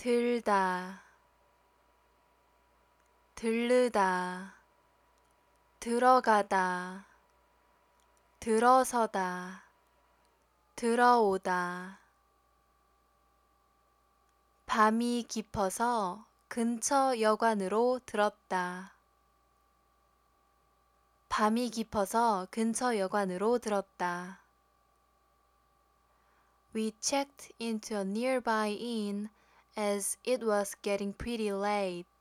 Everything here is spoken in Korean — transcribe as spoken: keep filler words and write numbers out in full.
들다, 들르다, 들어가다, 들어서다, 들어오다. 밤이 깊어서 근처 여관으로 들었다. 밤이 깊어서 근처 여관으로 들었다. We checked into a nearby inn as it was getting pretty late.